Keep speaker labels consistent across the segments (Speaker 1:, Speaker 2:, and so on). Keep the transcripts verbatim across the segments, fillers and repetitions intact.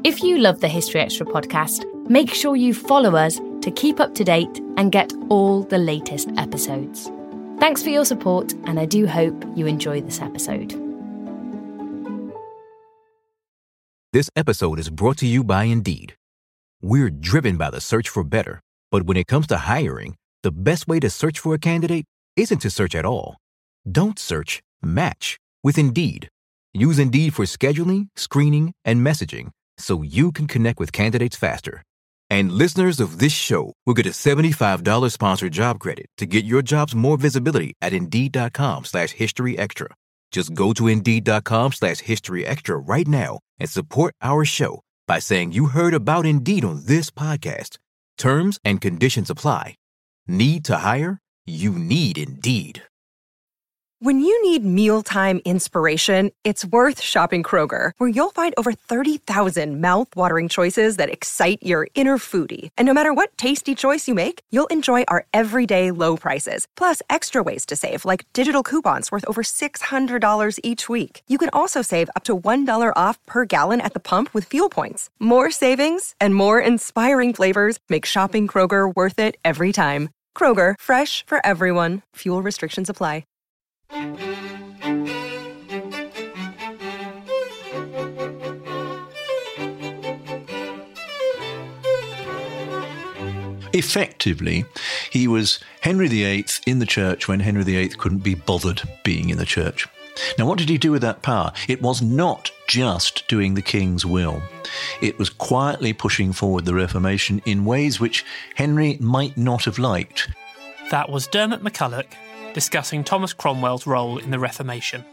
Speaker 1: If you love the History Extra podcast, make sure you follow us to keep up to date and get all the latest episodes. Thanks for your support, and I do hope you enjoy this episode.
Speaker 2: This episode is brought to you by Indeed. We're driven by the search for better, but when it comes to hiring, the best way to search for a candidate isn't to search at all. Don't search, match with Indeed. Use Indeed for scheduling, screening, and messaging so you can connect with candidates faster. And listeners of this show will get a seventy-five dollars sponsored job credit to get your jobs more visibility at Indeed.com slash History Extra. Just go to Indeed.com slash History Extra right now and support our show by saying you heard about Indeed on this podcast. Terms and conditions apply. Need to hire? You need Indeed.
Speaker 3: When you need mealtime inspiration, it's worth shopping Kroger, where you'll find over thirty thousand mouth-watering choices that excite your inner foodie. And no matter what tasty choice you make, you'll enjoy our everyday low prices, plus extra ways to save, like digital coupons worth over six hundred dollars each week. You can also save up to one dollar off per gallon at the pump with fuel points. More savings and more inspiring flavors make shopping Kroger worth it every time. Kroger, fresh for everyone. Fuel restrictions apply.
Speaker 4: Effectively, he was Henry the Eighth in the church when Henry the Eighth couldn't be bothered being in the church. Now, what did he do with that power? It was not just doing the king's will. It was quietly pushing forward the Reformation in ways which Henry might not have liked.
Speaker 5: That was Dermot McCulloch discussing Thomas Cromwell's role in the Reformation.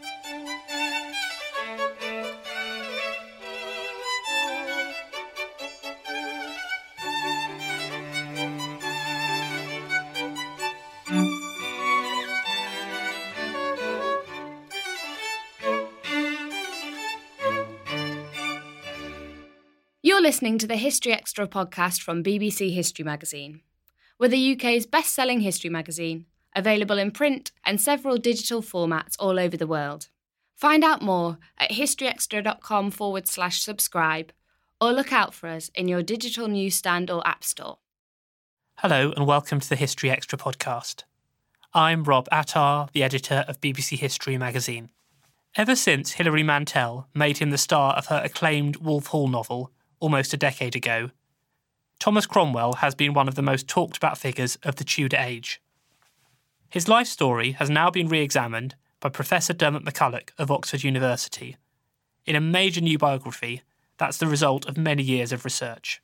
Speaker 1: You're listening to the History Extra podcast from B B C History Magazine. We're the U K's best-selling history magazine, available in print and several digital formats all over the world. Find out more at historyextra.com forward slash subscribe, or look out for us in your digital newsstand or app store.
Speaker 5: Hello and welcome to the History Extra podcast. I'm Rob Attar, the editor of B B C History Magazine. Ever since Hilary Mantel made him the star of her acclaimed Wolf Hall novel almost a decade ago, Thomas Cromwell has been one of the most talked about figures of the Tudor age. His life story has now been re-examined by Professor Dermot McCulloch of Oxford University in a major new biography that's the result of many years of research.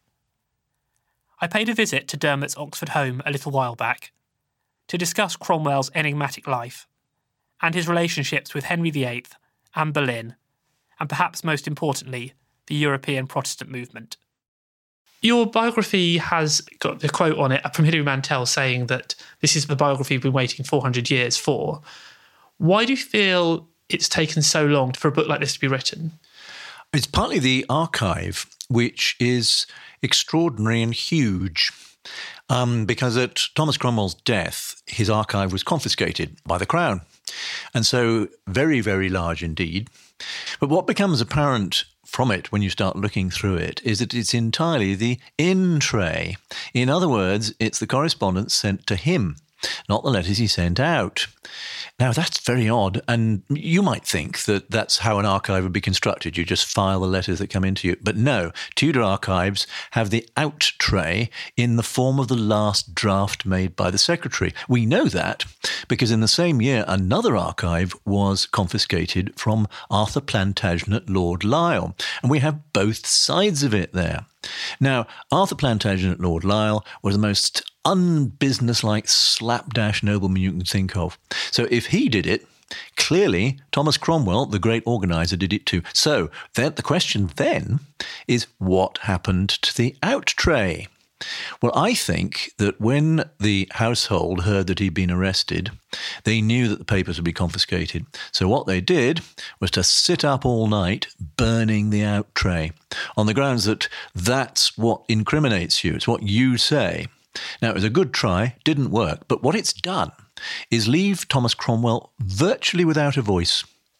Speaker 5: I paid a visit to Dermot's Oxford home a little while back to discuss Cromwell's enigmatic life and his relationships with Henry the Eighth and Boleyn, and perhaps most importantly, the European Protestant movement. Your biography has got the quote on it from Hilary Mantel saying that this is the biography we've been waiting four hundred years for. Why do you feel it's taken so long for a book like this to be written?
Speaker 4: It's partly the archive, which is extraordinary and huge. Um, because at Thomas Cromwell's death, his archive was confiscated by the Crown. And so very, very large indeed. But what becomes apparent from it when you start looking through it is that it's entirely the in tray. In other words, it's the correspondence sent to him, not the letters he sent out. Now, that's very odd, and you might think that that's how an archive would be constructed. You just file the letters that come into you. But no, Tudor archives have the out tray in the form of the last draft made by the secretary. We know that because in the same year, another archive was confiscated from Arthur Plantagenet, Lord Lisle, and we have both sides of it there. Now, Arthur Plantagenet, Lord Lisle, was the most unbusinesslike slapdash nobleman you can think of. So if he did it, clearly Thomas Cromwell, the great organiser, did it too. So then the question then is, what happened to the out tray? Well, I think that when the household heard that he'd been arrested, they knew that the papers would be confiscated. So what they did was to sit up all night burning the out tray on the grounds that that's what incriminates you. It's what you say. Now, it was a good try, didn't work, but what it's done is leave Thomas Cromwell virtually without a voice.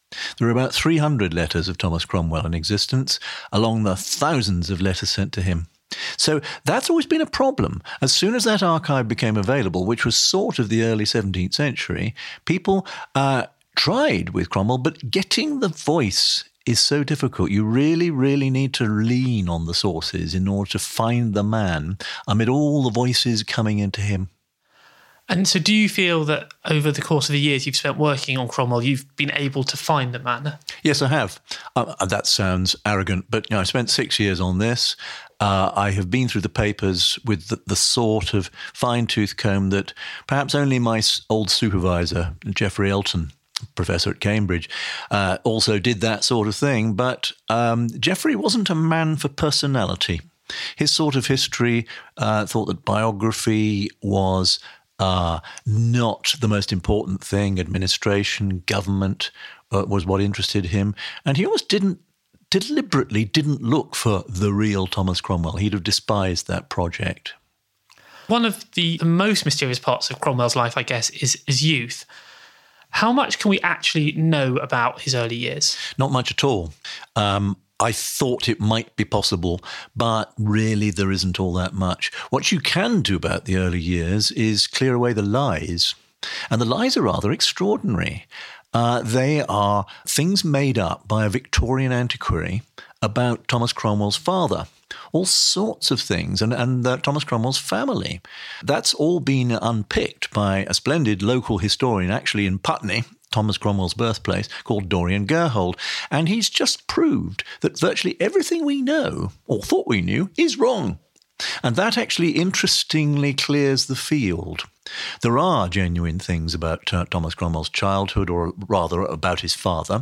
Speaker 4: There are about three hundred letters of Thomas Cromwell in existence, along the thousands of letters sent to him. So that's always been a problem. As soon as that archive became available, which was sort of the early seventeenth century, people uh, tried with Cromwell, but getting the voice is so difficult. You really, really need to lean on the sources in order to find the man amid all the voices coming into him.
Speaker 5: And so do you feel that over the course of the years you've spent working on Cromwell, you've been able to find the man?
Speaker 4: Yes, I have. Uh, that sounds arrogant, but you know, I spent six years on this. Uh, I have been through the papers with the, the sort of fine-tooth comb that perhaps only my old supervisor, Geoffrey Elton, professor at Cambridge, uh, also did that sort of thing. But um, Geoffrey wasn't a man for personality. His sort of history uh, thought that biography was Uh, not the most important thing. Administration, government uh, was what interested him. And he almost didn't, deliberately didn't look for the real Thomas Cromwell. He'd have despised that project.
Speaker 5: One of the, the most mysterious parts of Cromwell's life, I guess, is his youth. How much can we actually know about his early years?
Speaker 4: Not much at all. Um, I thought it might be possible, but really there isn't all that much. What you can do about the early years is clear away the lies. And the lies are rather extraordinary. Uh, they are things made up by a Victorian antiquary about Thomas Cromwell's father. All sorts of things, and, and uh, Thomas Cromwell's family. That's all been unpicked by a splendid local historian, actually in Putney, Thomas Cromwell's birthplace, called Dorian Gerhold. And he's just proved that virtually everything we know, or thought we knew, is wrong. And that actually interestingly clears the field. There are genuine things about uh, Thomas Cromwell's childhood, or rather about his father,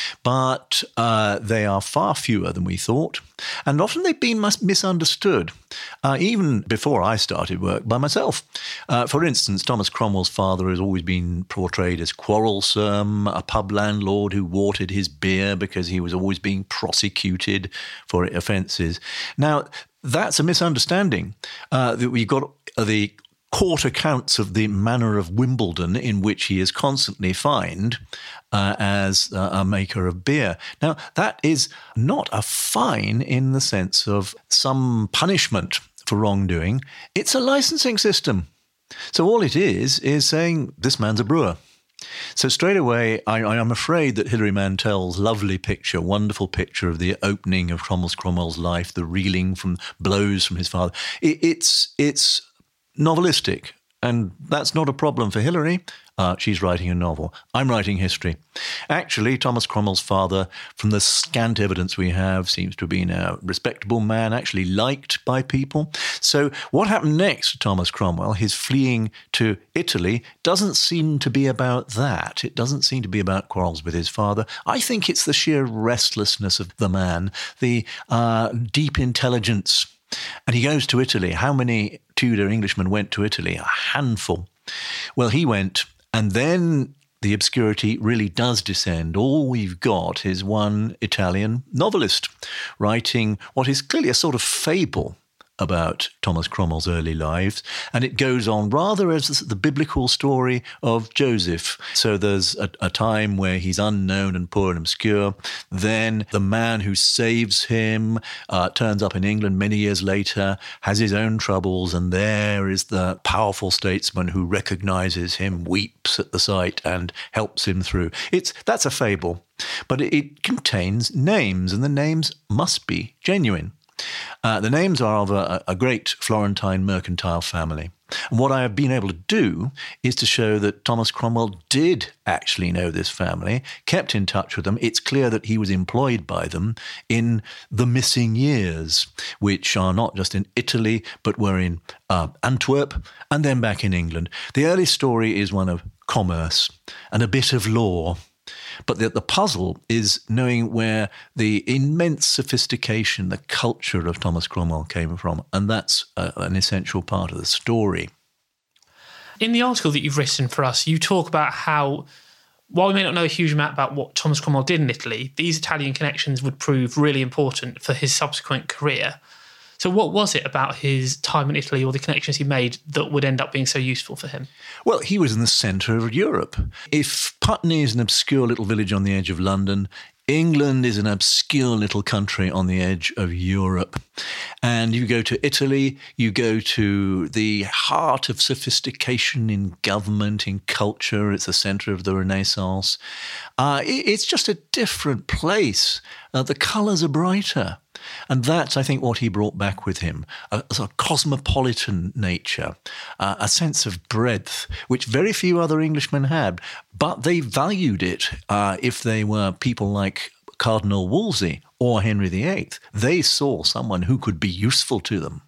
Speaker 4: but uh, they are far fewer than we thought, and often they've been mis- misunderstood, uh, even before I started work by myself. Uh, for instance, Thomas Cromwell's father has always been portrayed as quarrelsome, a pub landlord who watered his beer because he was always being prosecuted for offences. Now, that's a misunderstanding. Uh, that we've got the court accounts of the manor of Wimbledon, in which he is constantly fined uh, as uh, a maker of beer. Now, that is not a fine in the sense of some punishment for wrongdoing. It's a licensing system. So all it is is saying this man's a brewer. So straight away, I, I'm afraid that Hilary Mantel's lovely picture, wonderful picture of the opening of Thomas Cromwell's life, the reeling from blows from his father, it, it's it's novelistic. And that's not a problem for Hilary. Uh, she's writing a novel. I'm writing history. Actually, Thomas Cromwell's father, from the scant evidence we have, seems to have been a respectable man, actually liked by people. So what happened next to Thomas Cromwell, his fleeing to Italy, doesn't seem to be about that. It doesn't seem to be about quarrels with his father. I think it's the sheer restlessness of the man, the uh, deep intelligence. And he goes to Italy. How many Tudor Englishmen went to Italy? A handful. Well, he went, and then the obscurity really does descend. All we've got is one Italian novelist writing what is clearly a sort of fable about Thomas Cromwell's early lives, and it goes on rather as the biblical story of Joseph. So there's a, a time where he's unknown and poor and obscure. Then the man who saves him uh, turns up in England many years later, has his own troubles, and there is the powerful statesman who recognizes him, weeps at the sight, and helps him through. It's that's a fable, but it, it contains names, and the names must be genuine. Uh, the names are of a, a great Florentine mercantile family. And what I have been able to do is to show that Thomas Cromwell did actually know this family, kept in touch with them. It's clear that he was employed by them in the missing years, which are not just in Italy, but were in uh, Antwerp and then back in England. The early story is one of commerce and a bit of law. But the, the puzzle is knowing where the immense sophistication, the culture of Thomas Cromwell came from. And that's a, an essential part of the story.
Speaker 5: In the article that you've written for us, you talk about how, while we may not know a huge amount about what Thomas Cromwell did in Italy, these Italian connections would prove really important for his subsequent career. So what was it about his time in Italy or the connections he made that would end up being so useful for him?
Speaker 4: Well, he was in the centre of Europe. If Putney is an obscure little village on the edge of London, England is an obscure little country on the edge of Europe. And you go to Italy, you go to the heart of sophistication in government, in culture. It's the centre of the Renaissance. Uh, it's just a different place. Uh, the colours are brighter. And that's, I think, what he brought back with him, a, a sort of cosmopolitan nature, uh, a sense of breadth, which very few other Englishmen had. But they valued it uh, if they were people like Cardinal Wolsey or Henry the Eighth. They saw someone who could be useful to them.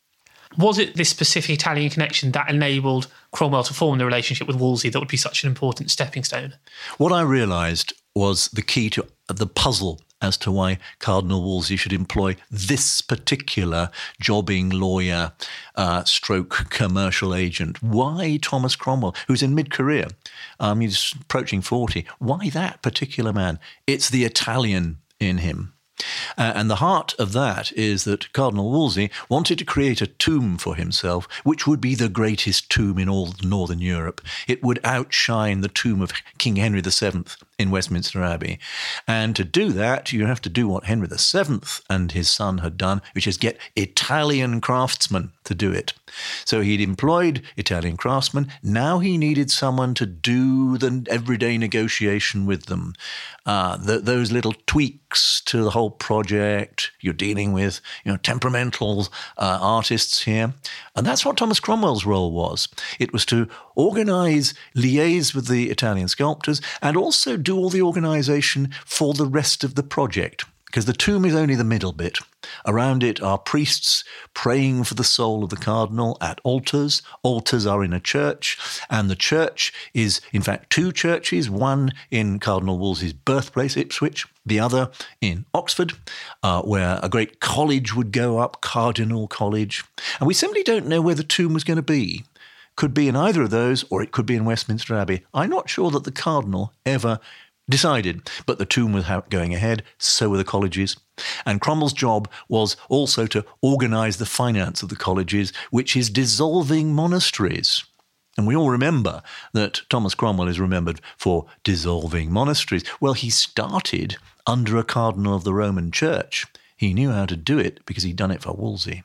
Speaker 5: Was it this specific Italian connection that enabled Cromwell to form the relationship with Wolsey that would be such an important stepping stone?
Speaker 4: What I realised was the key to the puzzle as to why Cardinal Wolsey should employ this particular jobbing lawyer, uh, stroke commercial agent. Why Thomas Cromwell, who's in mid-career? Um, he's approaching forty. Why that particular man? It's the Italian in him. Uh, and the heart of that is that Cardinal Wolsey wanted to create a tomb for himself, which would be the greatest tomb in all Northern Europe. It would outshine the tomb of King Henry the Seventh in Westminster Abbey. And to do that, you have to do what Henry the Seventh and his son had done, which is get Italian craftsmen to do it. So he'd employed Italian craftsmen. Now he needed someone to do the everyday negotiation with them. Uh, the, those little tweaks to the whole project. You're dealing with, you know, temperamental uh, artists here. And that's what Thomas Cromwell's role was. It was to organise, liaise with the Italian sculptors, and also do all the organisation for the rest of the project. Because the tomb is only the middle bit. Around it are priests praying for the soul of the cardinal at altars. Altars are in a church, and the church is, in fact, two churches, one in Cardinal Wolsey's birthplace, Ipswich, the other in Oxford, uh, where a great college would go up, Cardinal College. And we simply don't know where the tomb was going to be. Could be in either of those, or it could be in Westminster Abbey. I'm not sure that the cardinal ever decided, but the tomb was going ahead, so were the colleges. And Cromwell's job was also to organise the finance of the colleges, which is dissolving monasteries. And we all remember that Thomas Cromwell is remembered for dissolving monasteries. Well, he started under a cardinal of the Roman Church. He knew how to do it because he'd done it for Wolsey.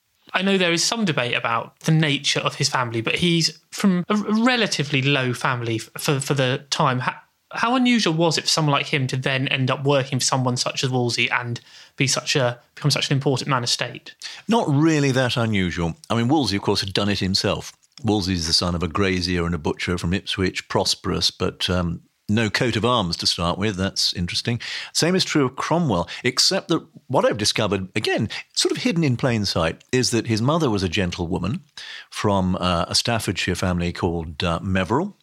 Speaker 5: I know there is some debate about the nature of his family, but he's from a relatively low family for, for the time. How, how unusual was it for someone like him to then end up working for someone such as Wolsey and be such a become such an important man of state?
Speaker 4: Not really that unusual. I mean, Wolsey, of course, had done it himself. Wolsey is the son of a grazier and a butcher from Ipswich, prosperous, but um, no coat of arms to start with. That's interesting. Same is true of Cromwell, except that what I've discovered, again, sort of hidden in plain sight, is that his mother was a gentlewoman from uh, a Staffordshire family called uh, Meverell.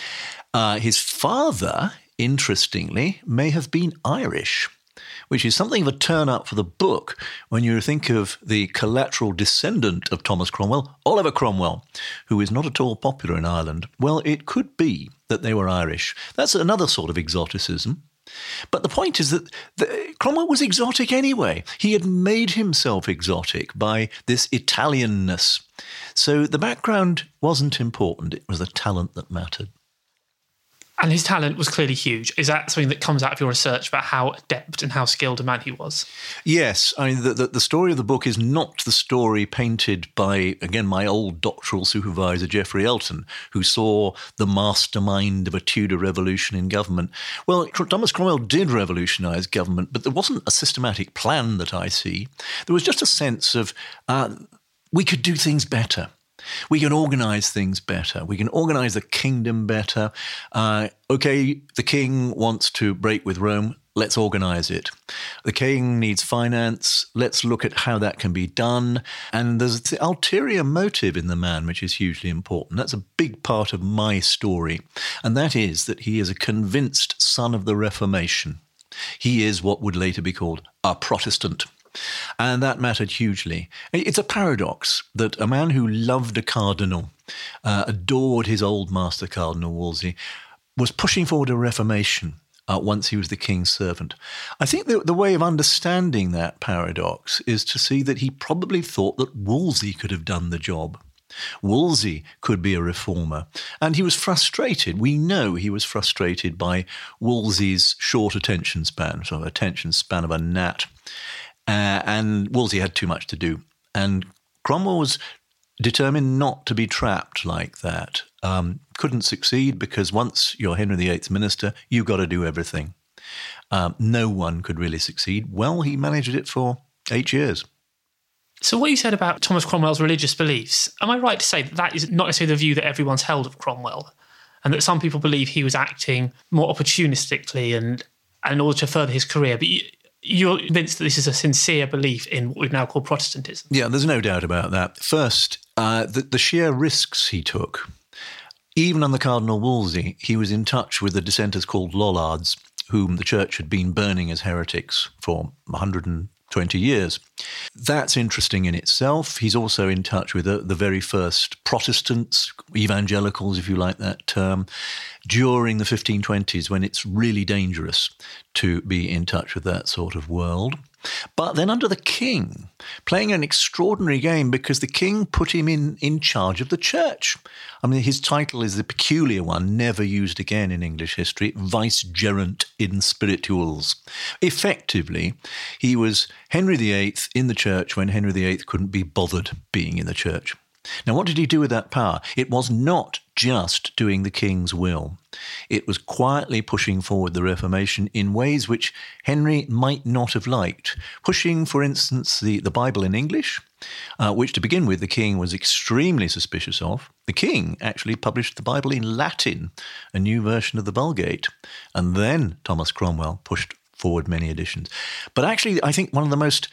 Speaker 4: Uh, his father, interestingly, may have been Irish, which is something of a turn-up for the book when you think of the collateral descendant of Thomas Cromwell, Oliver Cromwell, who is not at all popular in Ireland. Well, it could be that they were Irish. That's another sort of exoticism. But the point is that the, Cromwell was exotic anyway. He had made himself exotic by this Italianness. So the background wasn't important. It was the talent that mattered.
Speaker 5: And his talent was clearly huge. Is that something that comes out of your research about how adept and how skilled a man he was? Yes.
Speaker 4: I mean, the, the, the story of the book is not the story painted by, again, my old doctoral supervisor, Geoffrey Elton, who saw the mastermind of a Tudor revolution in government. Well, Thomas Cromwell did revolutionise government, but there wasn't a systematic plan that I see. There was just a sense of uh, we could do things better. We can organise things better. We can organise the kingdom better. Uh, okay, the king wants to break with Rome. Let's organise it. The king needs finance. Let's look at how that can be done. And there's the ulterior motive in the man, which is hugely important. That's a big part of my story. And that is that he is a convinced son of the Reformation. He is what would later be called a Protestant. And that mattered hugely. It's a paradox that a man who loved a cardinal, uh, adored his old master, Cardinal Wolsey, was pushing forward a reformation. uh, once he was the king's servant. I think the, the way of understanding that paradox is to see that he probably thought that Wolsey could have done the job. Wolsey could be a reformer, and he was frustrated. We know he was frustrated by Wolsey's short attention span, sort of attention span of a gnat, uh, and Wolsey had too much to do. And Cromwell was determined not to be trapped like that. Um, couldn't succeed because once you're Henry the Eighth's minister, you've got to do everything. Um, no one could really succeed. Well, he managed it for eight years.
Speaker 5: So what you said about Thomas Cromwell's religious beliefs, am I right to say that that is not necessarily the view that everyone's held of Cromwell, and that some people believe he was acting more opportunistically and, and in order to further his career, but you, you're convinced that this is a sincere belief in what we've now called Protestantism?
Speaker 4: Yeah, there's no doubt about that. First, uh, the, the sheer risks he took. Even under Cardinal Wolsey, he was in touch with the dissenters called Lollards, whom the church had been burning as heretics for one hundred twenty years. That's interesting in itself. He's also in touch with the, the very first Protestants, evangelicals, if you like that term, during the fifteen twenties, when it's really dangerous to be in touch with that sort of world. But then under the king, playing an extraordinary game because the king put him in, in charge of the church. I mean, his title is the peculiar one, never used again in English history, Vicegerent in Spirituals. Effectively, he was Henry the Eighth in the church when Henry the Eighth couldn't be bothered being in the church. Now, what did he do with that power? It was not just doing the king's will. It was quietly pushing forward the Reformation in ways which Henry might not have liked. Pushing, for instance, the, the Bible in English, uh, which to begin with the king was extremely suspicious of. The king actually published the Bible in Latin, a new version of the Vulgate. And then Thomas Cromwell pushed forward many editions. But actually, I think one of the most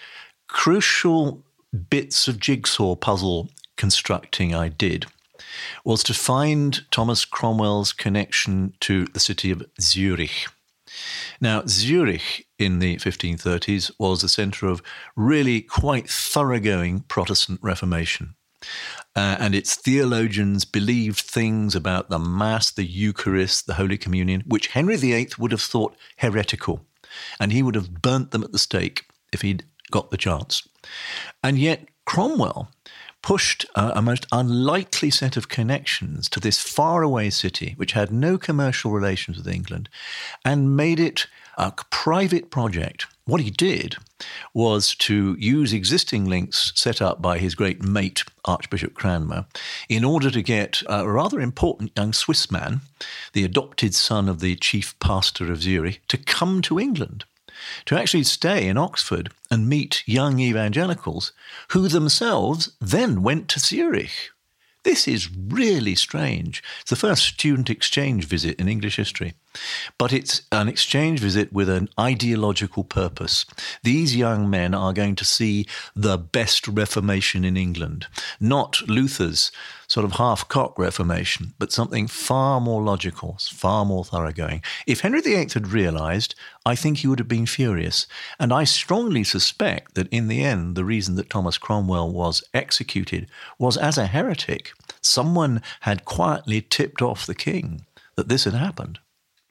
Speaker 4: crucial bits of jigsaw puzzle constructing I did was to find Thomas Cromwell's connection to the city of Zurich. Now, Zurich in the fifteen thirties was the centre of really quite thoroughgoing Protestant Reformation. Uh, and its theologians believed things about the Mass, the Eucharist, the Holy Communion, which Henry the Eighth would have thought heretical. And he would have burnt them at the stake if he'd got the chance. And yet Cromwell pushed a, a most unlikely set of connections to this faraway city, which had no commercial relations with England, and made it a private project. What he did was to use existing links set up by his great mate, Archbishop Cranmer, in order to get a rather important young Swiss man, the adopted son of the chief pastor of Zurich, to come to England, to actually stay in Oxford and meet young evangelicals who themselves then went to Zurich. This is really strange. It's the first student exchange visit in English history. But it's an exchange visit with an ideological purpose. These young men are going to see the best Reformation in England, not Luther's sort of half-cock Reformation, but something far more logical, far more thoroughgoing. If Henry the Eighth had realised, I think he would have been furious. And I strongly suspect that in the end, the reason that Thomas Cromwell was executed was as a heretic. Someone had quietly tipped off the king that this had happened.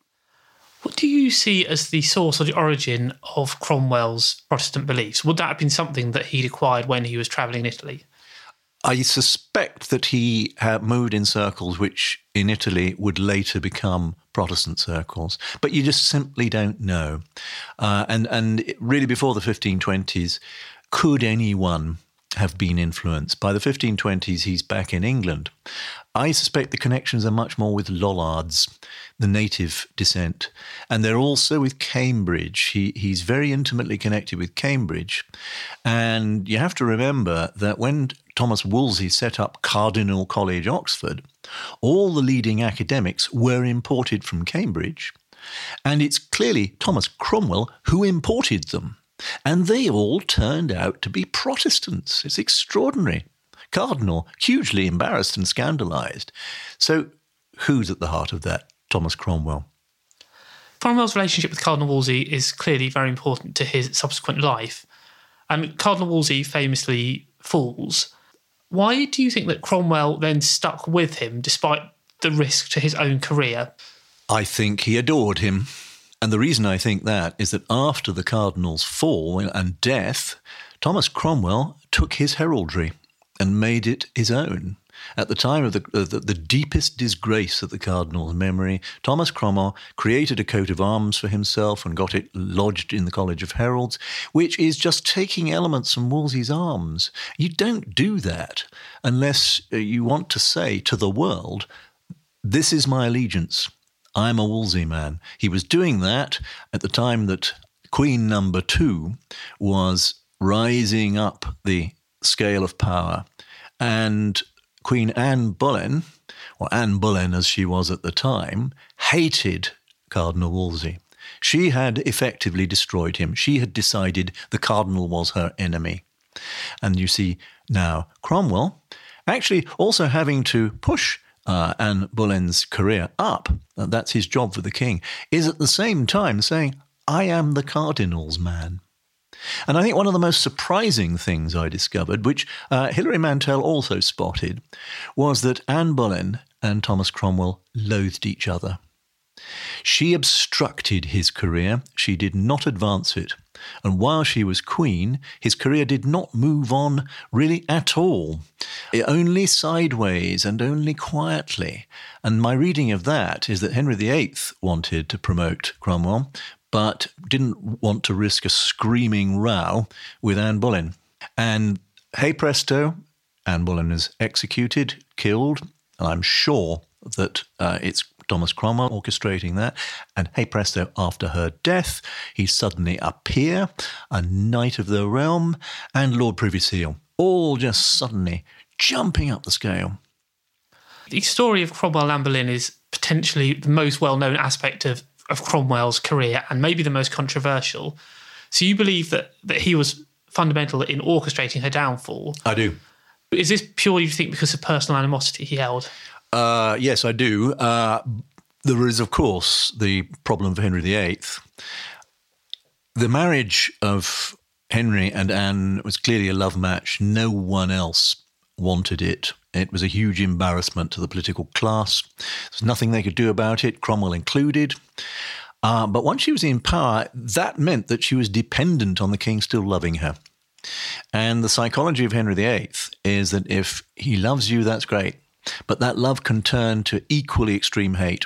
Speaker 5: What do you see as the source or the origin of Cromwell's Protestant beliefs? Would that have been something that he'd acquired when he was travelling in Italy?
Speaker 4: I suspect that he had moved in circles which in Italy would later become Protestant circles, but you just simply don't know. Uh, and, and really before the fifteen twenties, could anyone have been influenced? By the fifteen twenties, he's back in England. I suspect the connections are much more with Lollards, the native descent, and they're also with Cambridge. He, he's very intimately connected with Cambridge. And you have to remember that when Thomas Wolsey set up Cardinal College, Oxford, all the leading academics were imported from Cambridge, and it's clearly Thomas Cromwell who imported them. And they all turned out to be Protestants. It's extraordinary. Cardinal, hugely embarrassed and scandalised. So who's at the heart of that? Thomas Cromwell.
Speaker 5: Cromwell's relationship with Cardinal Wolsey is clearly very important to his subsequent life. And Cardinal Wolsey famously falls. Why do you think that Cromwell then stuck with him despite the risk to his own career?
Speaker 4: I think he adored him. And the reason I think that is that after the cardinal's fall and death, Thomas Cromwell took his heraldry and made it his own. At the time of the, the, the deepest disgrace of the cardinal's memory, Thomas Cromwell created a coat of arms for himself and got it lodged in the College of Heralds, which is just taking elements from Wolsey's arms. You don't do that unless you want to say to the world, this is my allegiance. I'm a Wolsey man. He was doing that at the time that Queen number two was rising up the scale of power. And Queen Anne Boleyn, or Anne Boleyn as she was at the time, hated Cardinal Wolsey. She had effectively destroyed him. She had decided the cardinal was her enemy. And you see now Cromwell actually also having to push uh, Anne Boleyn's career up, and that's his job for the king, is at the same time saying, I am the cardinal's man. And I think one of the most surprising things I discovered, which uh, Hilary Mantel also spotted, was that Anne Boleyn and Thomas Cromwell loathed each other. She obstructed his career. She did not advance it. And while she was queen, his career did not move on really at all. It only sideways and only quietly. And my reading of that is that Henry the Eighth wanted to promote Cromwell, but didn't want to risk a screaming row with Anne Boleyn. And hey presto, Anne Boleyn is executed, killed, and I'm sure that uh, it's Thomas Cromwell orchestrating that. And hey presto, after her death, he's suddenly a peer, a knight of the realm, and Lord Privy Seal, all just suddenly jumping up the scale.
Speaker 5: The story of Cromwell and Anne Boleyn is potentially the most well-known aspect of of Cromwell's career and maybe the most controversial. So you believe that that he was fundamental in orchestrating her downfall?
Speaker 4: I do.
Speaker 5: Is this purely, you think, because of personal animosity he held?
Speaker 4: Uh, yes, I do. Uh, there is, of course, the problem of Henry the Eighth. The marriage of Henry and Anne was clearly a love match. No one else wanted it. It was a huge embarrassment to the political class. There's nothing they could do about it, Cromwell included. Uh, but once she was in power, that meant that she was dependent on the king still loving her. And the psychology of Henry the Eighth is that if he loves you, that's great. But that love can turn to equally extreme hate.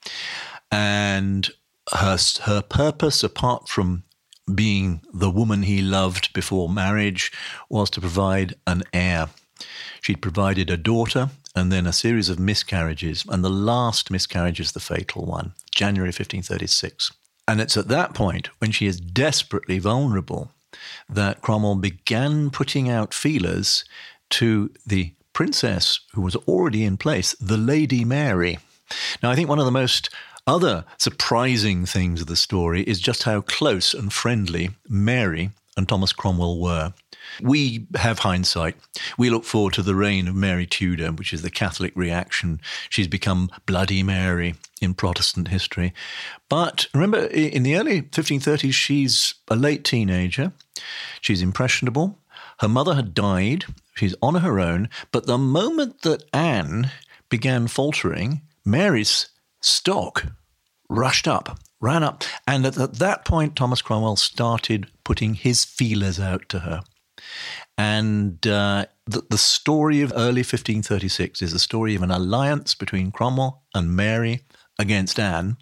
Speaker 4: And her, her purpose, apart from being the woman he loved before marriage, was to provide an heir. She'd provided a daughter and then a series of miscarriages, and the last miscarriage is the fatal one, January fifteen thirty-six. And it's at that point, when she is desperately vulnerable, that Cromwell began putting out feelers to the princess who was already in place, the Lady Mary. Now, I think one of the most other surprising things of the story is just how close and friendly Mary and Thomas Cromwell were. We have hindsight. We look forward to the reign of Mary Tudor, which is the Catholic reaction. She's become Bloody Mary in Protestant history. But remember, in the early fifteen thirties, she's a late teenager. She's impressionable. Her mother had died. She's on her own. But the moment that Anne began faltering, Mary's stock rushed up, ran up. And at, at that point, Thomas Cromwell started putting his feelers out to her. And uh, the, the story of early fifteen thirty-six is the story of an alliance between Cromwell and Mary against Anne.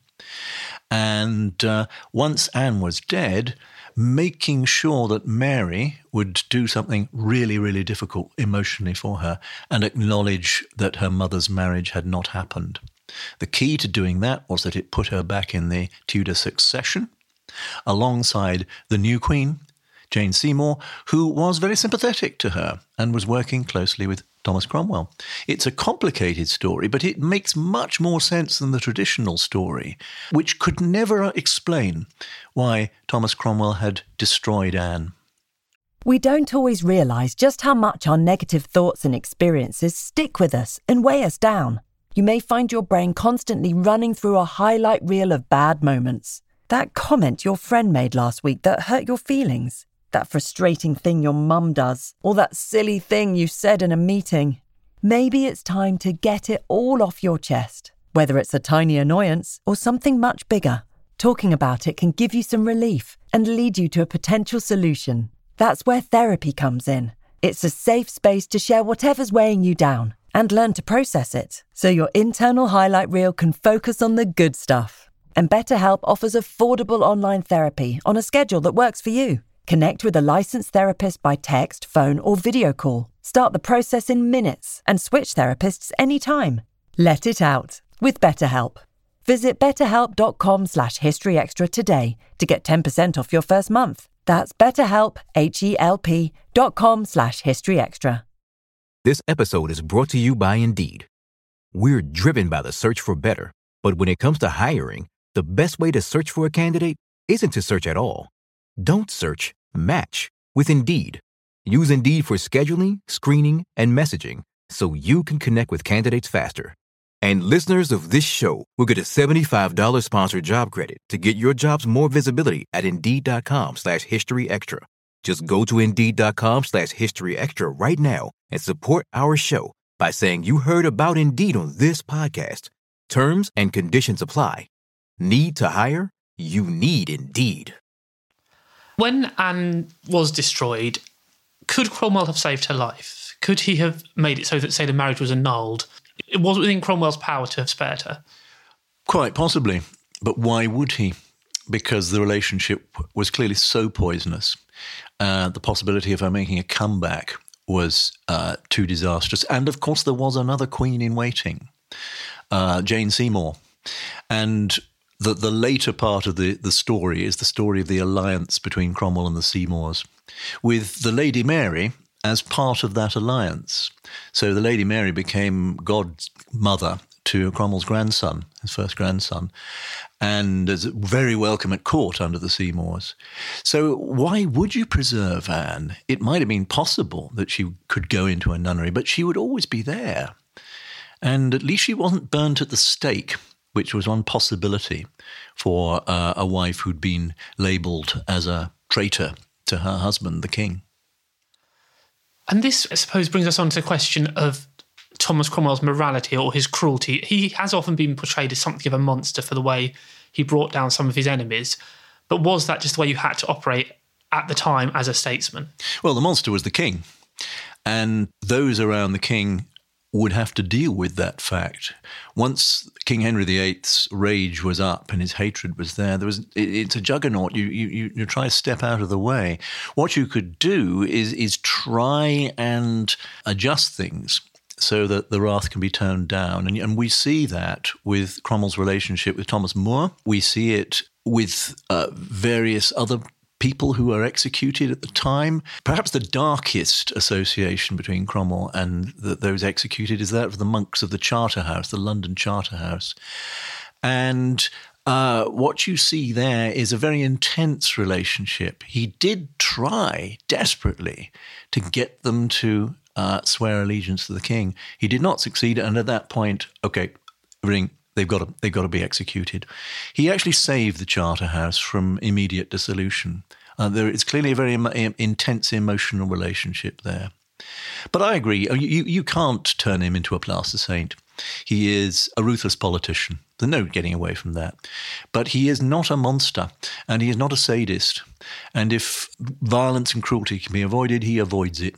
Speaker 4: And uh, once Anne was dead, making sure that Mary would do something really, really difficult emotionally for her and acknowledge that her mother's marriage had not happened. The key to doing that was that it put her back in the Tudor succession alongside the new queen, Jane Seymour, who was very sympathetic to her and was working closely with Thomas Cromwell. It's a complicated story, but it makes much more sense than the traditional story, which could never explain why Thomas Cromwell had destroyed Anne.
Speaker 6: We don't always realise just how much our negative thoughts and experiences stick with us and weigh us down. You may find your brain constantly running through a highlight reel of bad moments. That comment your friend made last week that hurt your feelings. That frustrating thing your mum does, or that silly thing you said in a meeting. Maybe it's time to get it all off your chest, whether it's a tiny annoyance or something much bigger. Talking about it can give you some relief and lead you to a potential solution. That's where therapy comes in. It's a safe space to share whatever's weighing you down and learn to process it, so your internal highlight reel can focus on the good stuff. And BetterHelp offers affordable online therapy on a schedule that works for you. Connect with a licensed therapist by text, phone, or video call. Start the process in minutes and switch therapists anytime. Let it out with BetterHelp. Visit betterhelp.com slash historyextra today to get ten percent off your first month. That's betterhelp, H-E-L-P dot com slash historyextra.
Speaker 2: This episode is brought to you by Indeed. We're driven by the search for better, but when it comes to hiring, the best way to search for a candidate isn't to search at all. Don't search, match with Indeed. Use Indeed for scheduling, screening, and messaging so you can connect with candidates faster. And listeners of this show will get a seventy-five dollars sponsored job credit to get your jobs more visibility at Indeed.com slash History Extra. Just go to Indeed.com slash History Extra right now and support our show by saying you heard about Indeed on this podcast. Terms and conditions apply. Need to hire? You need Indeed.
Speaker 5: When Anne was destroyed, could Cromwell have saved her life? Could he have made it so that, say, the marriage was annulled? It was within Cromwell's power to have spared her.
Speaker 4: Quite possibly. But why would he? Because the relationship was clearly so poisonous. Uh, the possibility of her making a comeback was uh, too disastrous. And, of course, there was another queen in waiting, uh, Jane Seymour. And the, the later part of the, the story is the story of the alliance between Cromwell and the Seymours, with the Lady Mary as part of that alliance. So the Lady Mary became godmother to Cromwell's grandson, his first grandson, and is very welcome at court under the Seymours. So why would you preserve Anne? It might have been possible that she could go into a nunnery, but she would always be there. And at least she wasn't burnt at the stake, which was one possibility for uh, a wife who'd been labelled as a traitor to her husband, the king.
Speaker 5: And this, I suppose, brings us on to the question of Thomas Cromwell's morality or his cruelty. He has often been portrayed as something of a monster for the way he brought down some of his enemies. But was that just the way you had to operate at the time as a statesman? Well,
Speaker 4: the monster was the king. And those around the king would have to deal with that fact. Once King Henry the Eighth's rage was up and his hatred was there, there was it, it's a juggernaut. You, you you try to step out of the way. What you could do is is try and adjust things so that the wrath can be toned down. And, and we see that with Cromwell's relationship with Thomas More. We see it with uh, various other people who were executed at the time. Perhaps the darkest association between Cromwell and the, those executed is that of the monks of the Charterhouse, the London Charterhouse. And uh, what you see there is a very intense relationship. He did try desperately to get them to uh, swear allegiance to the king. He did not succeed, and at that point, okay, everything They've got to, they've got to be executed. He actually saved the Charterhouse from immediate dissolution. Uh, there is clearly a very em- intense emotional relationship there. But I agree, you, you can't turn him into a plaster saint. He is a ruthless politician. There's no getting away from that. But he is not a monster, and he is not a sadist. And if violence and cruelty can be avoided, he avoids it.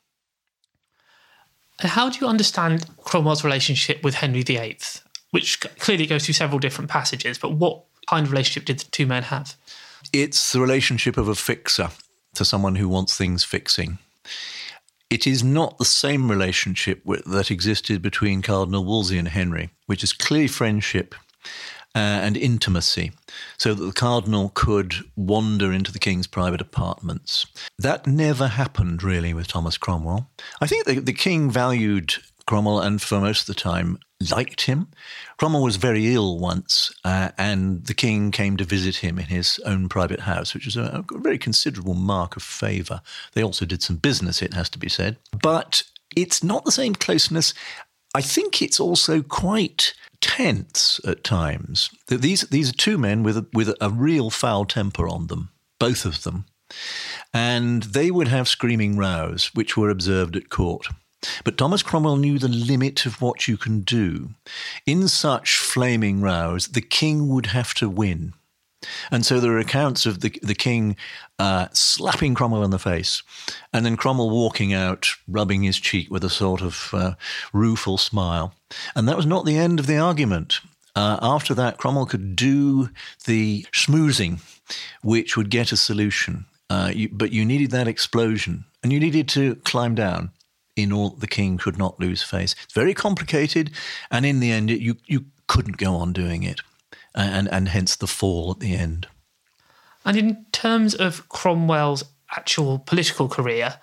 Speaker 5: How do you understand Cromwell's relationship with Henry the Eighth? Which clearly goes through several different passages, but what kind of relationship did the two men have?
Speaker 4: It's the relationship of a fixer to someone who wants things fixing. It is not the same relationship that existed between Cardinal Wolsey and Henry, which is clearly friendship uh, and intimacy, so that the cardinal could wander into the king's private apartments. That never happened, really, with Thomas Cromwell. I think the, the king valued Cromwell, and for most of the time, liked him. Cromwell was very ill once, uh, and the king came to visit him in his own private house, which was a, a very considerable mark of favour. They also did some business, it has to be said. But it's not the same closeness. I think it's also quite tense at times. These these are two men with a, with a real foul temper on them, both of them. And they would have screaming rows, which were observed at court. But Thomas Cromwell knew the limit of what you can do. In such flaming rows, the king would have to win. And so there are accounts of the, the king uh, slapping Cromwell in the face, and then Cromwell walking out, rubbing his cheek with a sort of uh, rueful smile. And that was not the end of the argument. Uh, after that, Cromwell could do the schmoozing, which would get a solution. Uh, you, but you needed that explosion, and you needed to climb down in order the king could not lose face. It's very complicated, and in the end, it, you, you couldn't go on doing it. And, and hence the fall at the end.
Speaker 5: And in terms of Cromwell's actual political career,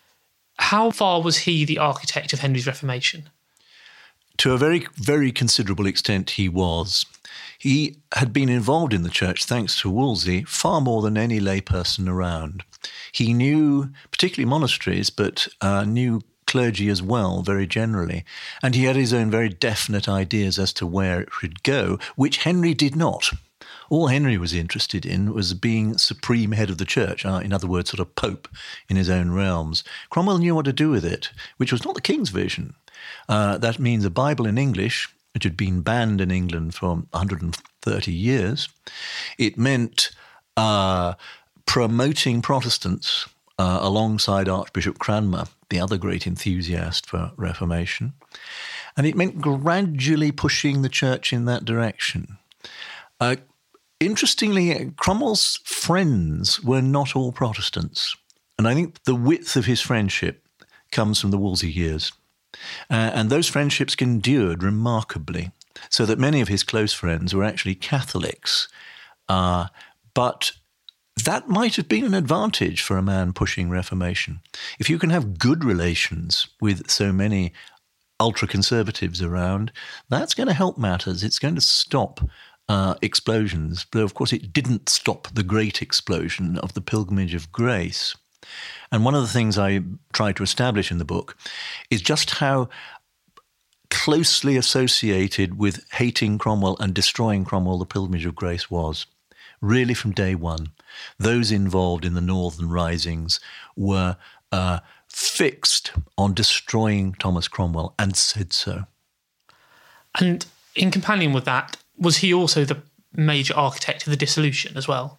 Speaker 5: how far was he the architect of Henry's Reformation?
Speaker 4: To a very, very considerable extent he was. He had been involved in the church, thanks to Wolsey, far more than any layperson around. He knew, particularly monasteries, but uh, knew clergy as well, very generally. And he had his own very definite ideas as to where it should go, which Henry did not. All Henry was interested in was being supreme head of the church, uh, in other words, sort of pope in his own realms. Cromwell knew what to do with it, which was not the king's vision. Uh, that means a Bible in English, which had been banned in England for one hundred thirty years. It meant uh, promoting Protestants uh, alongside Archbishop Cranmer, the other great enthusiast for Reformation. And it meant gradually pushing the church in that direction. Uh, interestingly, Cromwell's friends were not all Protestants. And I think the width of his friendship comes from the Wolsey years. Uh, and those friendships endured remarkably, so that many of his close friends were actually Catholics. Uh, but that might have been an advantage for a man pushing Reformation. If you can have good relations with so many ultra-conservatives around, that's going to help matters. It's going to stop uh, explosions. Though, of course, it didn't stop the great explosion of the Pilgrimage of Grace. And one of the things I try to establish in the book is just how closely associated with hating Cromwell and destroying Cromwell the Pilgrimage of Grace was. Really from day one, those involved in the Northern Risings were uh, fixed on destroying Thomas Cromwell and said so.
Speaker 5: And in companion with that, was he also the major architect of the dissolution as well?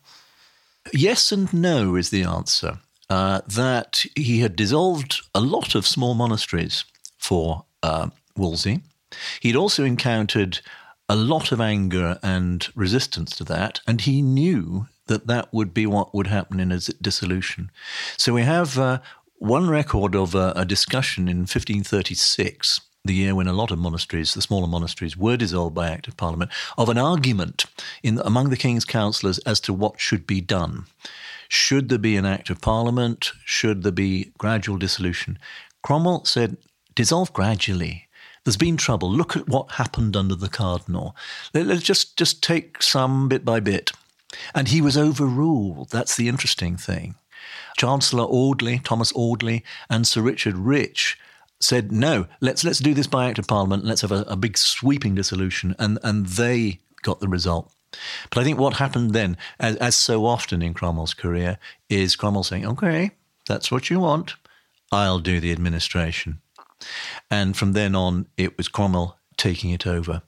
Speaker 4: Yes and no is the answer. Uh, that he had dissolved a lot of small monasteries for uh, Wolsey. He'd also encountered a lot of anger and resistance to that, and he knew that that would be what would happen in a dissolution. So we have uh, one record of a, a discussion in fifteen thirty-six, the year when a lot of monasteries, the smaller monasteries, were dissolved by Act of Parliament, of an argument in among the king's councillors as to what should be done. Should there be an Act of Parliament? Should there be gradual dissolution? Cromwell said, dissolve gradually. There's been trouble. Look at what happened under the Cardinal. Let's just, just take some bit by bit. And he was overruled. That's the interesting thing. Chancellor Audley, Thomas Audley, and Sir Richard Rich said, no, let's let's do this by Act of Parliament. Let's have a, a big sweeping dissolution. And, and they got the result. But I think what happened then, as, as so often in Cromwell's career, is Cromwell saying, OK, that's what you want. I'll do the administration. And from then on, it was Cromwell taking it over.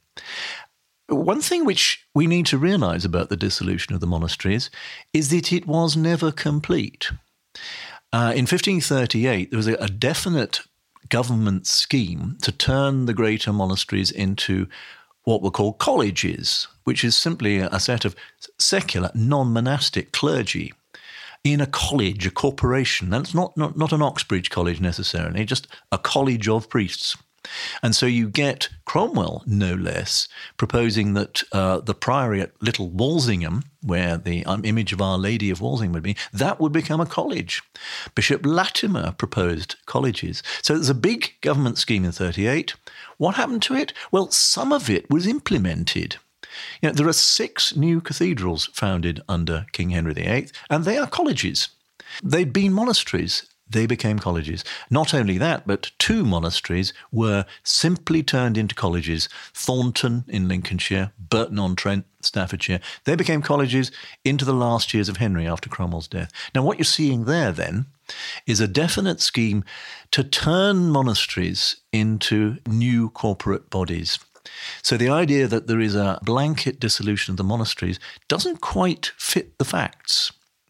Speaker 4: One thing which we need to realise about the dissolution of the monasteries is that it was never complete. Uh, in fifteen thirty-eight, there was a, a definite government scheme to turn the greater monasteries into what were called colleges, which is simply a set of secular, non-monastic clergy in a college, a corporation. That's not, not, not an Oxbridge college necessarily, just a college of priests. And so you get Cromwell, no less, proposing that uh, the priory at Little Walsingham, where the um, image of Our Lady of Walsingham would be, that would become a college. Bishop Latimer proposed colleges. So there's a big government scheme in thirty-eight. What happened to it? Well, some of it was implemented. You know, there are six new cathedrals founded under King Henry the Eighth, and they are colleges. They'd been monasteries. They became colleges. Not only that, but two monasteries were simply turned into colleges. Thornton in Lincolnshire, Burton-on-Trent, Staffordshire. They became colleges into the last years of Henry after Cromwell's death. Now, what you're seeing there, then, is a definite scheme to turn monasteries into new corporate bodies. So the idea that there is a blanket dissolution of the monasteries doesn't quite fit the facts.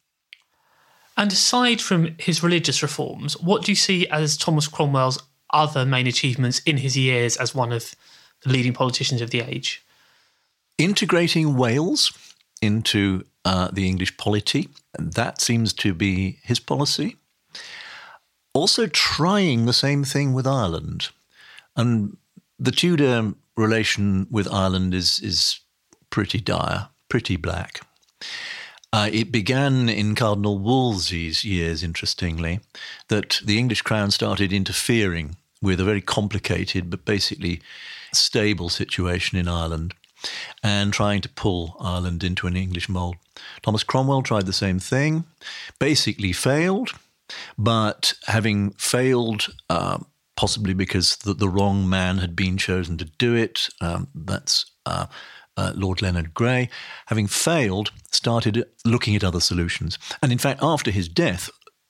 Speaker 5: And aside from his religious reforms, what do you see as Thomas Cromwell's other main achievements in his years as one of the leading politicians of the age?
Speaker 4: Integrating Wales into uh, the English polity, and that seems to be his policy. Also trying the same thing with Ireland. And the Tudor relation with Ireland is, is pretty dire, pretty black. Uh, it began in Cardinal Wolsey's years, interestingly, that the English crown started interfering with a very complicated but basically stable situation in Ireland and trying to pull Ireland into an English mould. Thomas Cromwell tried the same thing, basically failed, but having failed, uh, possibly because the, the wrong man had been chosen to do it, um, that's uh, uh, Lord Leonard Grey, having failed, started looking at other solutions. And in fact, after his death,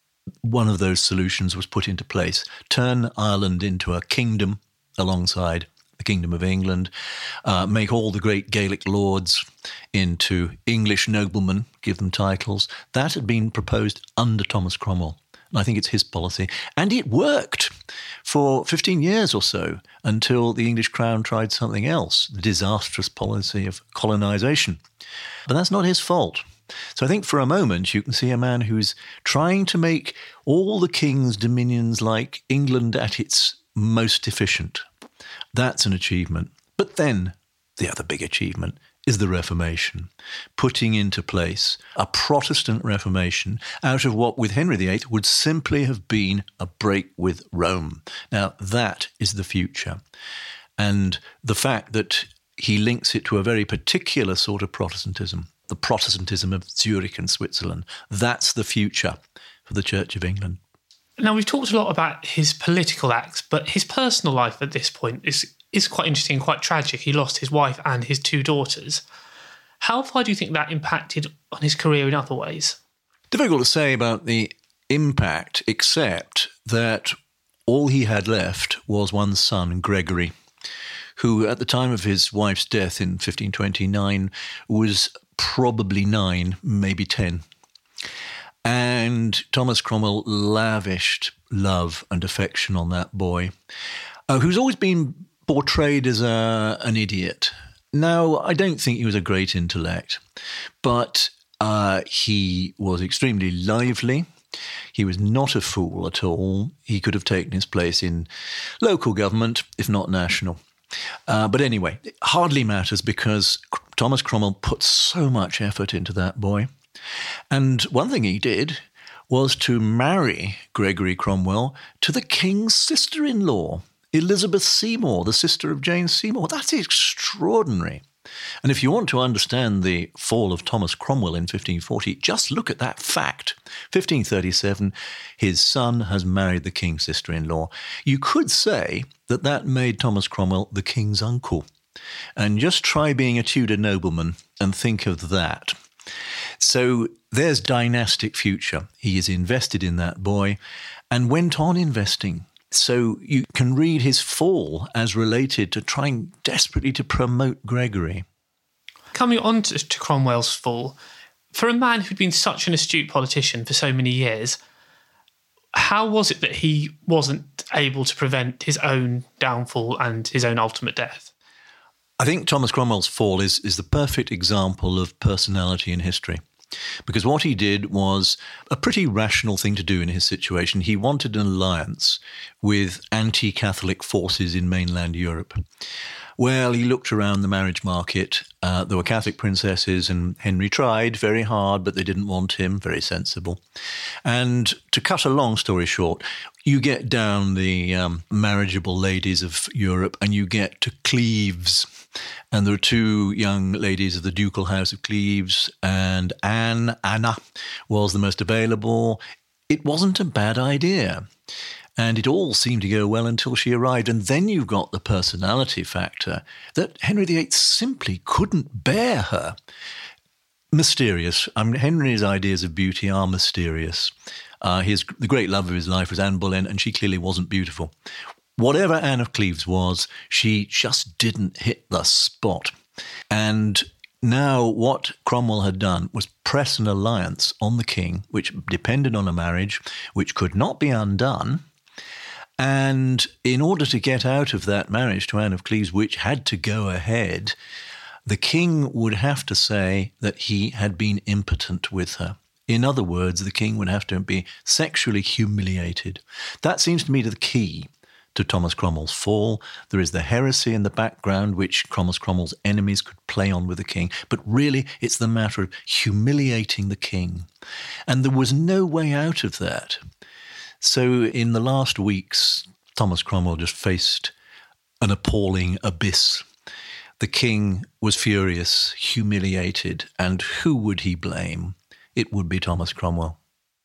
Speaker 4: one of those solutions was put into place: turn Ireland into a kingdom alongside the Kingdom of England, uh, make all the great Gaelic lords into English noblemen, give them titles. That had been proposed under Thomas Cromwell. And I think it's his policy. And it worked for fifteen years or so until the English crown tried something else, the disastrous policy of colonisation. But that's not his fault. So I think for a moment you can see a man who's trying to make all the king's dominions like England at its most efficient. That's an achievement. But then the other big achievement is the Reformation, putting into place a Protestant Reformation out of what with Henry the Eighth would simply have been a break with Rome. Now that is the future. And the fact that he links it to a very particular sort of Protestantism, the Protestantism of Zurich and Switzerland, that's the future for the Church of England.
Speaker 5: Now, we've talked a lot about his political acts, but his personal life at this point is is quite interesting and quite tragic. He lost his wife and his two daughters. How far do you think that impacted on his career in other ways?
Speaker 4: Difficult to say about the impact, except that all he had left was one son, Gregory, who at the time of his wife's death in fifteen twenty-nine was probably nine, maybe ten. And Thomas Cromwell lavished love and affection on that boy, uh, who's always been portrayed as a, an idiot. Now, I don't think he was a great intellect, but uh, he was extremely lively. He was not a fool at all. He could have taken his place in local government, if not national. Uh, but anyway, it hardly matters because Thomas Cromwell put so much effort into that boy. And one thing he did was to marry Gregory Cromwell to the king's sister-in-law, Elizabeth Seymour, the sister of Jane Seymour. That's extraordinary. And if you want to understand the fall of Thomas Cromwell in fifteen forty, just look at that fact. fifteen thirty-seven, his son has married the king's sister-in-law. You could say that that made Thomas Cromwell the king's uncle. And just try being a Tudor nobleman and think of that. So there's dynastic future. He is invested in that boy and went on investing. So you can read his fall as related to trying desperately to promote Gregory.
Speaker 5: Coming on to, to Cromwell's fall, for a man who'd been such an astute politician for so many years, how was it that he wasn't able to prevent his own downfall and his own ultimate death?
Speaker 4: I think Thomas Cromwell's fall is, is the perfect example of personality in history. Because what he did was a pretty rational thing to do in his situation. He wanted an alliance with anti-Catholic forces in mainland Europe. Well, he looked around the marriage market. Uh, there were Catholic princesses, and Henry tried very hard, but they didn't want him. Very sensible. And to cut a long story short, you get down the um, marriageable ladies of Europe, and you get to Cleves. And there are two young ladies of the ducal house of Cleves, and Anne, Anna, was the most available. It wasn't a bad idea. And it all seemed to go well until she arrived. And then you've got the personality factor that Henry the Eighth simply couldn't bear her. Mysterious. I mean, Henry's ideas of beauty are mysterious. Uh, his the great love of his life was Anne Boleyn, and she clearly wasn't beautiful. Whatever Anne of Cleves was, she just didn't hit the spot. And now what Cromwell had done was press an alliance on the king, which depended on a marriage, which could not be undone. And in order to get out of that marriage to Anne of Cleves, which had to go ahead, the king would have to say that he had been impotent with her. In other words, the king would have to be sexually humiliated. That seems to me to the key to Thomas Cromwell's fall. There is the heresy in the background, which Thomas Cromwell's enemies could play on with the king. But really, it's the matter of humiliating the king. And there was no way out of that. So in the last weeks, Thomas Cromwell just faced an appalling abyss. The king was furious, humiliated, and who would he blame? It would be Thomas Cromwell.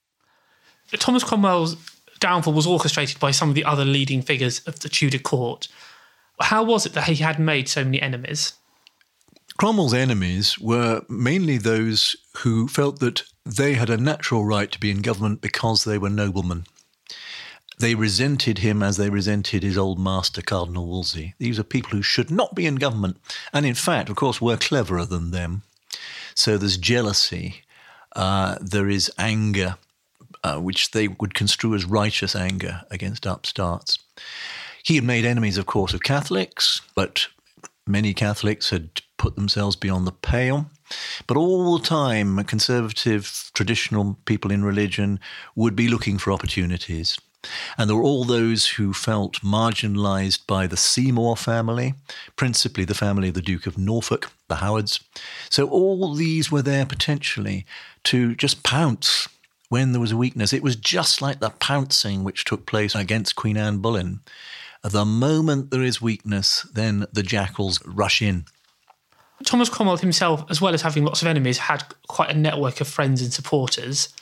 Speaker 5: Thomas Cromwell's downfall was orchestrated by some of the other leading figures of the Tudor court. How was it that he had made so many enemies?
Speaker 4: Cromwell's enemies were mainly those who felt that they had a natural right to be in government because they were noblemen. They resented him as they resented his old master, Cardinal Wolsey. These are people who should not be in government, and in fact, of course, were cleverer than them. So there's jealousy, uh, there is anger, uh, which they would construe as righteous anger against upstarts. He had made enemies, of course, of Catholics, but many Catholics had put themselves beyond the pale. But all the time, conservative, traditional people in religion would be looking for opportunities. And there were all those who felt marginalised by the Seymour family, principally the family of the Duke of Norfolk, the Howards. So all these were there potentially to just pounce when there was a weakness. It was just like the pouncing which took place against Queen Anne Boleyn. The moment there is weakness, then the jackals rush in.
Speaker 5: Thomas Cromwell himself, as well as having lots of enemies, had quite a network of friends and supporters.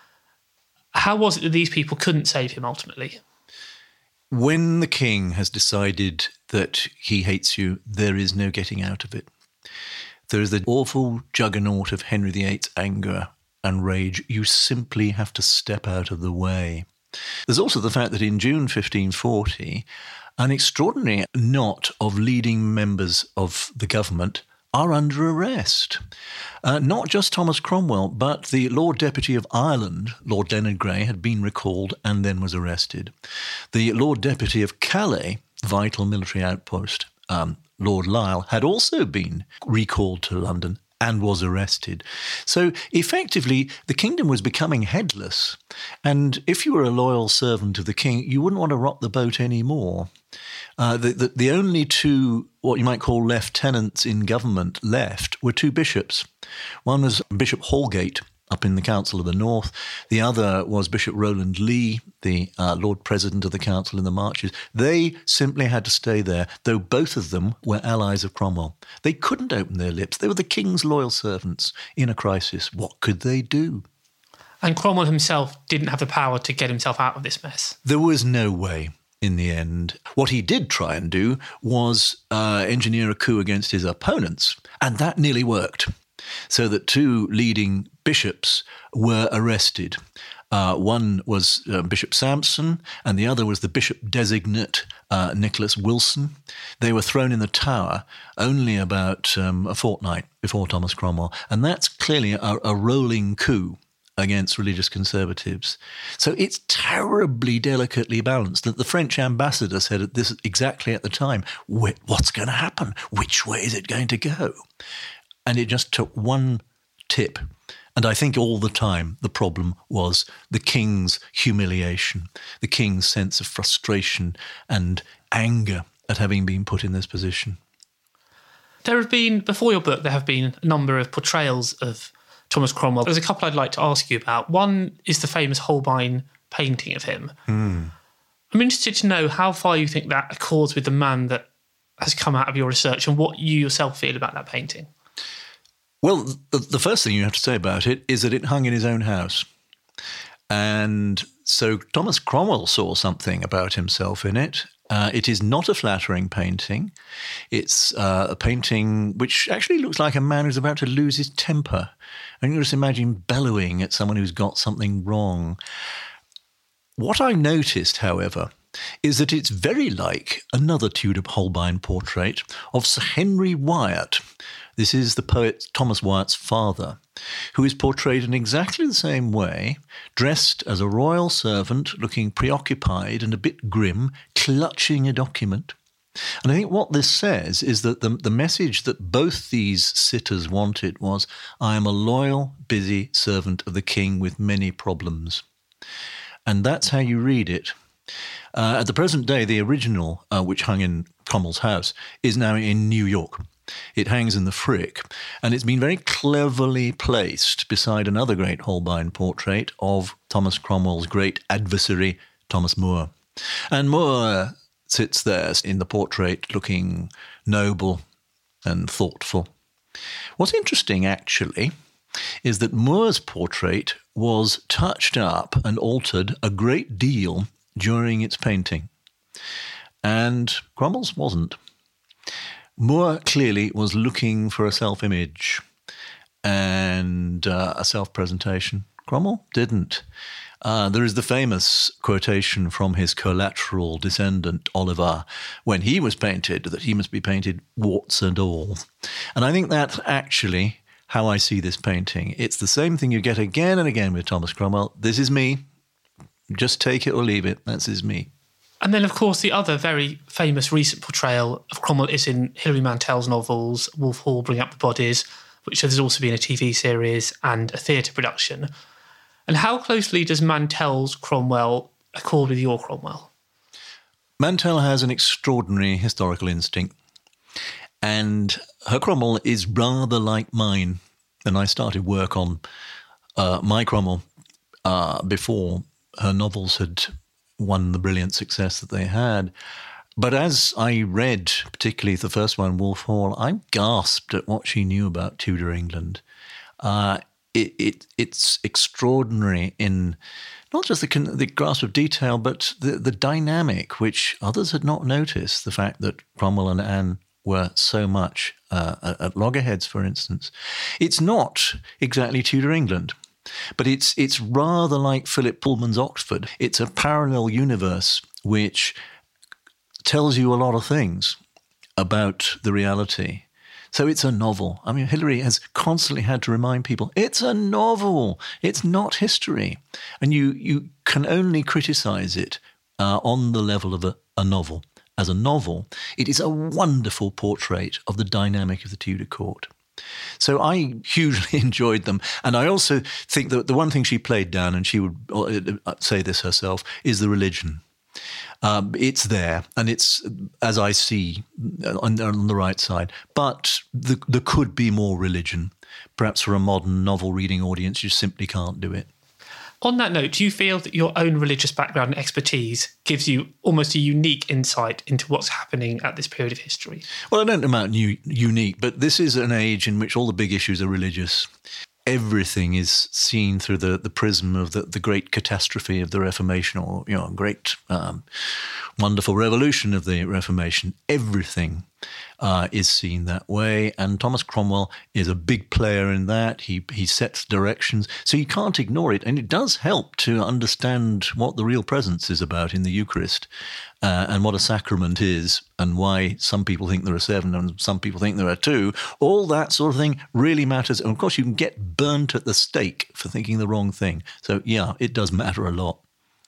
Speaker 5: How was it that these people couldn't save him ultimately?
Speaker 4: When the king has decided that he hates you, there is no getting out of it. There is the awful juggernaut of Henry the Eighth's anger and rage. You simply have to step out of the way. There's also the fact that in June fifteen forty, an extraordinary knot of leading members of the government are under arrest. Uh, not just Thomas Cromwell, but the Lord Deputy of Ireland, Lord Leonard Grey, had been recalled and then was arrested. The Lord Deputy of Calais, vital military outpost, um, Lord Lisle, had also been recalled to London and was arrested. So effectively, the kingdom was becoming headless. And if you were a loyal servant of the king, you wouldn't want to rock the boat anymore. Uh, the, the, the only two, what you might call lieutenants in government left were two bishops. One was Bishop Holgate up in the Council of the North. The other was Bishop Roland Lee, the uh, Lord President of the Council in the Marches. They simply had to stay there, though both of them were allies of Cromwell. They couldn't open their lips. They were the king's loyal servants in a crisis. What could they do?
Speaker 5: And Cromwell himself didn't have the power to get himself out of this mess.
Speaker 4: There was no way. In the end, what he did try and do was uh, engineer a coup against his opponents, and that nearly worked, so that two leading bishops were arrested. Uh, one was uh, Bishop Sampson, and the other was the bishop designate, uh, Nicholas Wilson. They were thrown in the Tower only about um, a fortnight before Thomas Cromwell, and that's clearly a, a rolling coup against religious conservatives. So it's terribly delicately balanced. That the French ambassador said at this exactly at the time, what's going to happen? Which way is it going to go? And it just took one tip. And I think all the time the problem was the king's humiliation, the king's sense of frustration and anger at having been put in this position.
Speaker 5: There have been, before your book, there have been a number of portrayals of Thomas Cromwell. There's a couple I'd like to ask you about. One is the famous Holbein painting of him. Mm. I'm interested to know how far you think that accords with the man that has come out of your research and what you yourself feel about that painting.
Speaker 4: Well, the, the first thing you have to say about it is that it hung in his own house. And so Thomas Cromwell saw something about himself in it. Uh, it is not a flattering painting. It's uh, a painting which actually looks like a man who's about to lose his temper. And you just imagine bellowing at someone who's got something wrong. What I noticed, however, is that it's very like another Tudor Holbein portrait of Sir Henry Wyatt. This is the poet Thomas Wyatt's father, who is portrayed in exactly the same way, dressed as a royal servant, looking preoccupied and a bit grim, clutching a document. And I think what this says is that the, the message that both these sitters wanted was, I am a loyal, busy servant of the king with many problems. And that's how you read it. Uh, at the present day, the original, uh, which hung in Cromwell's house, is now in New York. It hangs in the Frick, and it's been very cleverly placed beside another great Holbein portrait of Thomas Cromwell's great adversary, Thomas More. And More sits there in the portrait looking noble and thoughtful. What's interesting, actually, is that More's portrait was touched up and altered a great deal during its painting, and Cromwell's wasn't. More clearly was looking for a self-image and uh, a self-presentation. Cromwell didn't. Uh, there is the famous quotation from his collateral descendant, Oliver, when he was painted, that he must be painted warts and all. And I think that's actually how I see this painting. It's the same thing you get again and again with Thomas Cromwell. This is me. Just take it or leave it. That's his me.
Speaker 5: And then, of course, the other very famous recent portrayal of Cromwell is in Hilary Mantel's novels, Wolf Hall, Bring Up the Bodies, which has also been a T V series and a theatre production. And how closely does Mantel's Cromwell accord with your Cromwell?
Speaker 4: Mantel has an extraordinary historical instinct, and her Cromwell is rather like mine. And I started work on uh, my Cromwell uh, before her novels had won the brilliant success that they had. But as I read, particularly the first one, Wolf Hall, I gasped at what she knew about Tudor England. Uh, it, it it's extraordinary in not just the, the grasp of detail, but the, the dynamic, which others had not noticed, the fact that Cromwell and Anne were so much uh, at loggerheads, for instance. It's not exactly Tudor England. But it's it's rather like Philip Pullman's Oxford. It's a parallel universe which tells you a lot of things about the reality. So it's a novel. I mean, Hilary has constantly had to remind people, it's a novel. It's not history. And you, you can only criticize it uh, on the level of a, a novel. As a novel, it is a wonderful portrait of the dynamic of the Tudor court. So I hugely enjoyed them. And I also think that the one thing she played down, and she would say this herself, is the religion. Um, it's there, and it's, as I see, on, on the right side. But the, there could be more religion. Perhaps for a modern novel-reading audience, you simply can't do it.
Speaker 5: On that note, do you feel that your own religious background and expertise gives you almost a unique insight into what's happening at this period of history?
Speaker 4: Well, I don't know about new, unique, but this is an age in which all the big issues are religious. Everything is seen through the, the prism of the, the great catastrophe of the Reformation, or, you know, great, um, wonderful revolution of the Reformation. Everything uh, is seen that way, and Thomas Cromwell is a big player in that. He he sets directions, so you can't ignore it, and it does help to understand what the real presence is about in the Eucharist, uh, and what a sacrament is, and why some people think there are seven and some people think there are two. All that sort of thing really matters, and of course you can get burnt at the stake for thinking the wrong thing. So yeah, it does matter a lot.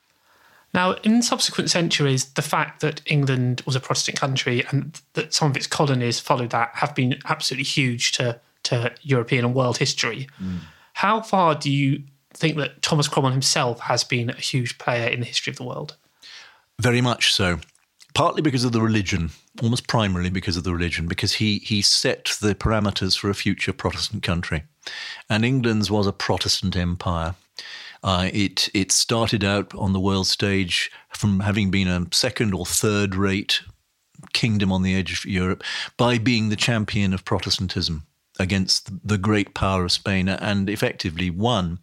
Speaker 5: Now, in subsequent centuries, the fact that England was a Protestant country and that some of its colonies followed that have been absolutely huge to, to European and world history. Mm. How far do you think that Thomas Cromwell himself has been a huge player in the history of the world? Very
Speaker 4: much so. Partly because of the religion, almost primarily because of the religion, because he, he set the parameters for a future Protestant country. And England's was a Protestant empire. Uh, it it started out on the world stage from having been a second or third rate kingdom on the edge of Europe by being the champion of Protestantism against the great power of Spain, and effectively won.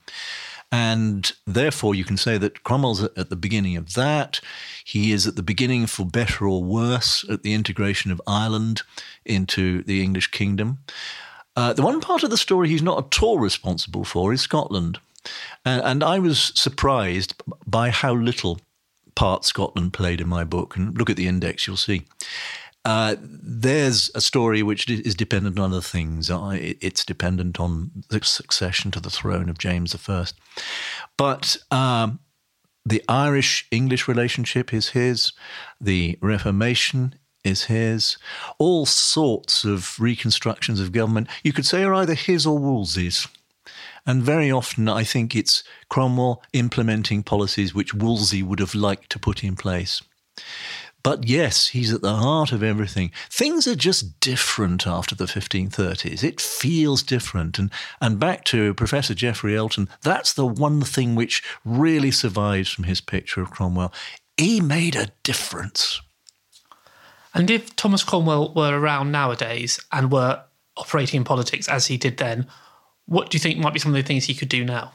Speaker 4: And therefore you can say that Cromwell's at the beginning of that. He is at the beginning, for better or worse, at the integration of Ireland into the English kingdom. Uh, the one part of the story he's not at all responsible for is Scotland. And I was surprised by how little part Scotland played in my book, and look at the index, you'll see. Uh, there's a story which is dependent on other things. It's dependent on the succession to the throne of James the First. But um, the Irish-English relationship is his. The Reformation is his. All sorts of reconstructions of government, you could say, are either his or Wolsey's. And very often I think it's Cromwell implementing policies which Wolsey would have liked to put in place. But yes, he's at the heart of everything. Things are just different after the fifteen thirties. It feels different. And, and back to Professor Geoffrey Elton, that's the one thing which really survives from his picture of Cromwell. He made a difference.
Speaker 5: And if Thomas Cromwell were around nowadays and were operating in politics as he did then, what do you think might be some of the things he could do now?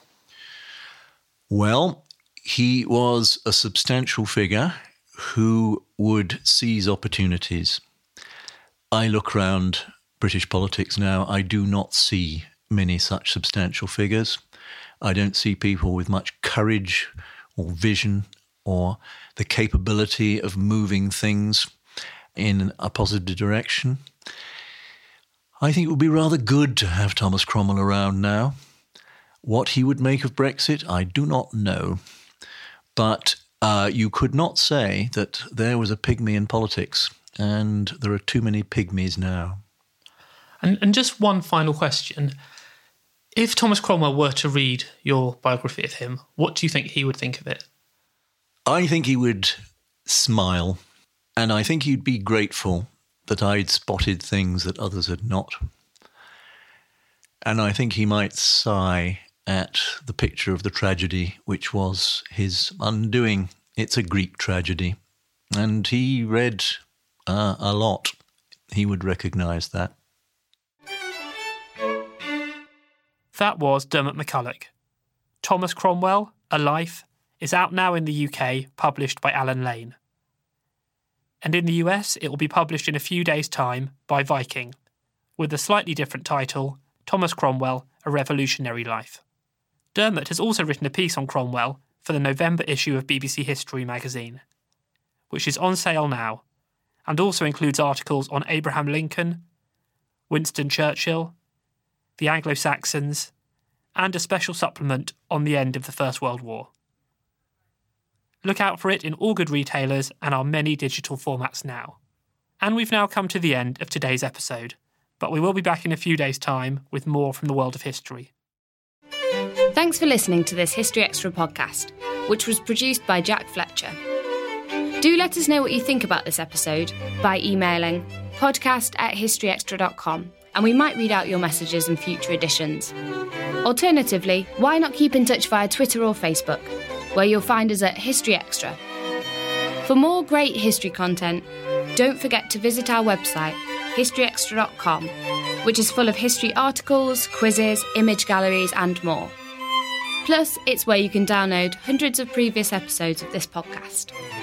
Speaker 4: Well, he was a substantial figure who would seize opportunities. I look around British politics now, I do not see many such substantial figures. I don't see people with much courage or vision or the capability of moving things in a positive direction. I think it would be rather good to have Thomas Cromwell around now. What he would make of Brexit, I do not know. But uh, you could not say that there was a pygmy in politics, and there are too many pygmies now.
Speaker 5: And, and just one final question. If Thomas Cromwell were to read your biography of him, what do you think he would think of it?
Speaker 4: I think he would smile, and I think he'd be grateful that I'd spotted things that others had not. And I think he might sigh at the picture of the tragedy which was his undoing. It's a Greek tragedy. And he read uh, a lot. He would recognise that.
Speaker 5: That was Dermot McCulloch. Thomas Cromwell, A Life, is out now in the U K, published by Alan Lane. And in the U S, it will be published in a few days' time by Viking, with a slightly different title, Thomas Cromwell, A Revolutionary Life. Dermot has also written a piece on Cromwell for the November issue of B B C History magazine, which is on sale now, and also includes articles on Abraham Lincoln, Winston Churchill, the Anglo-Saxons, and a special supplement on the end of the First World War. Look out for it in all good retailers and our many digital formats now. And we've now come to the end of today's episode, but we will be back in a few days' time with more from the world of history.
Speaker 1: Thanks for listening to this History Extra podcast, which was produced by Jack Fletcher. Do let us know what you think about this episode by emailing podcast at historyextra dot com, and we might read out your messages in future editions. Alternatively, why not keep in touch via Twitter or Facebook, where you'll find us at History Extra. For more great history content, don't forget to visit our website, history extra dot com, which is full of history articles, quizzes, image galleries and more. Plus, it's where you can download hundreds of previous episodes of this podcast.